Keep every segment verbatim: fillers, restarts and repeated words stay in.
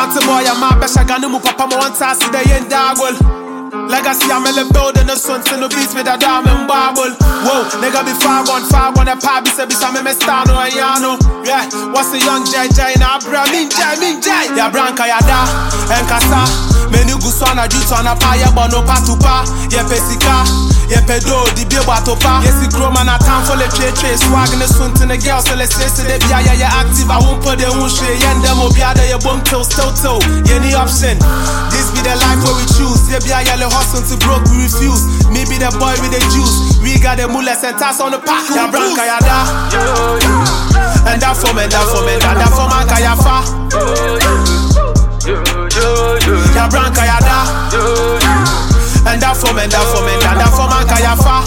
Asante boy, I'm a besha ganu mu papa mo wanta si de yen dagol. Legacy I'm in the building, the sun to the beats with a diamond bubble. Whoa, nigga be far gone, far gone, a pop, be said, be some me stano and yano. Yeah, what's the young J J now, bra, min J, min J. Ya branca ya da, en casa. Menu gusana, juice on a paya, but no patupa. Ye pesika, ye pedo, di bio batopa. Yes, the grow man, a time for the trade, trade, swag in the sun to the girl, so let's say, they be ya, ya, active. I won't put the unshare, yen them, or be ada, ya bum toe, toe, toe. Any option, this be the life where we choose. They be ya, ya, hustle to broke, we refuse. Me be the boy with the juice. We got the mullets and tass on the pack. Ya branca ya da. And that for me, that for me, that that for man kaya fa. Ya branca ya da. And that for me, that for me, that that for man kaya fa.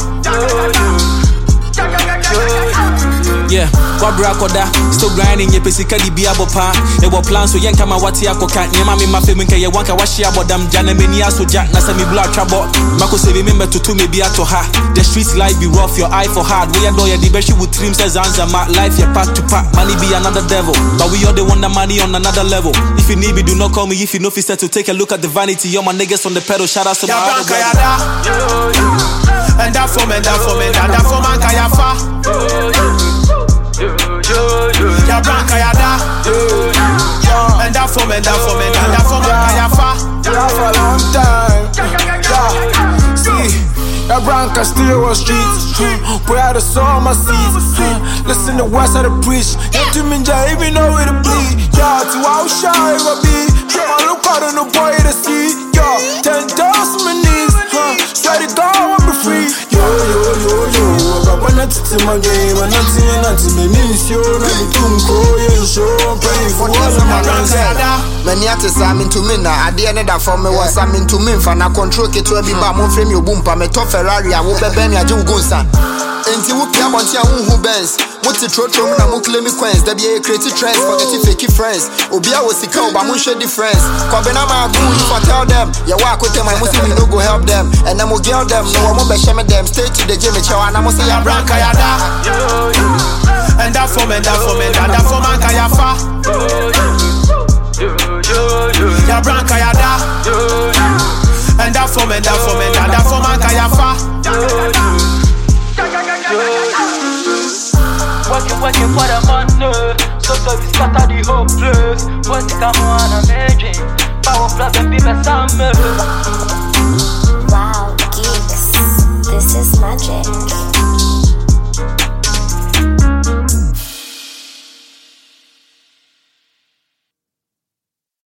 Yeah, Wabra Koda, still grinding, ye pesika di biabo pa. E wo plan so yen kama wati akoka. Nyema me mafe menka ye wanka washi abodam. Jana meni aso jack na se mi blood trouble. Mako se me member tutu me bi ato ha. The streets life be rough, your eye for hard. We adore ya di beshi with trim says anza ma. Life ya pack to pack, money be another devil. But we all the want the money on another level. If you need me, do not call me. If you know fi set to take a look at the vanity. All my niggas on the pedal, shout out to my other brother. And that for me, that for me, that that for man kaya fa. Ya branca ya da. And that for me, that for me, that that for man kaya fa. Yeah, for a long time. Yeah. See, ya branca still on streets. Where I saw my seeds. Listen to what's I preach. You to me, ja, even know where to bleed. Yeah, to how shy it will be. I look out on the boy to see. Yeah, ten thousand my knees. Swear to God, I won't be free. Yo, yo, yo, yo. I want to my game. I'm not seeing nothing. Me miss you. I'm not show. I'm praying for all of my guns. Many artists are into me now. At the end of that, for me, was I'm into me. For now, control it to be back. Mon frame your boom. Me top Ferrari. I will be Ben. I do go son. Until we play on your own who bends. What's the true true? I'm not claiming coins. There be a creative trends. Forget it, fake friends. Obia was the cow, but I'm share difference. Kobena my boo, if I tell them, you walk with them, I must say no go help them. And I'm gonna girl them, no I'm gonna shame them. Stay to the gym, chow, and I'm gonna say ya branca ya da. And that for me, that for me, that that for man kaya fa. Ya branca ya da. And that for me, that for me, that that for man kaya fa. Working, working for the money. So so we scatter the whole place. What the come on amazing. Power plus and people summer. Wow, geeks. This is magic.